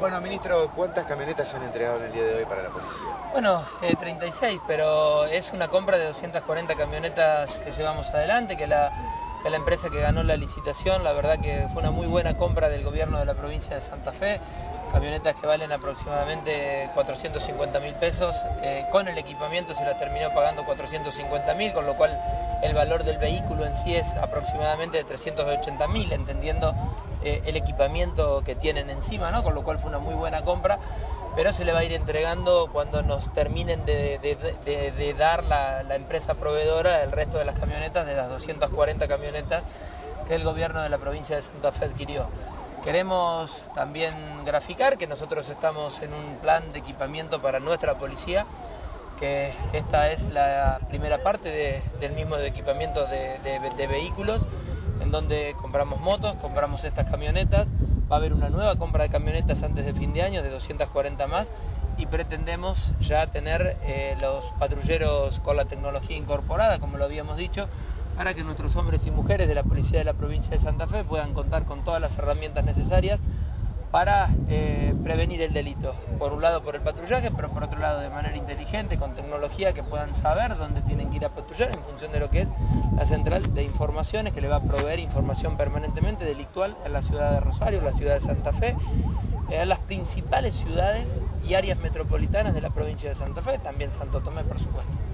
Bueno, ministro, ¿cuántas camionetas se han entregado en el día de hoy para la policía? Bueno, 36, pero es una compra de 240 camionetas que llevamos adelante, que la empresa que ganó la licitación, la verdad que fue una muy buena compra del gobierno de la provincia de Santa Fe, camionetas que valen aproximadamente 450.000 pesos, con el equipamiento se las terminó pagando 450.000, con lo cual el valor del vehículo en sí es aproximadamente de 380.000, entendiendo el equipamiento que tienen encima, ¿no? Con lo cual fue una muy buena compra, pero se le va a ir entregando cuando nos terminen de dar la empresa proveedora el resto de las camionetas, de las 240 camionetas que el gobierno de la provincia de Santa Fe adquirió. Queremos también graficar que nosotros estamos en un plan de equipamiento para nuestra policía, que esta es la primera parte del mismo de equipamiento de vehículos, en donde compramos motos, compramos estas camionetas, va a haber una nueva compra de camionetas antes de fin de año de 240 más y pretendemos ya tener los patrulleros con la tecnología incorporada, como lo habíamos dicho, para que nuestros hombres y mujeres de la policía de la provincia de Santa Fe puedan contar con todas las herramientas necesarias para prevenir el delito. Por un lado por el patrullaje, pero por otro lado de manera inteligente, con tecnología, que puedan saber dónde tienen que ir a patrullar en función de lo que es la central de informaciones, que le va a proveer información permanentemente delictual en la ciudad de Rosario, en la ciudad de Santa Fe, en las principales ciudades y áreas metropolitanas de la provincia de Santa Fe, también Santo Tomé, por supuesto.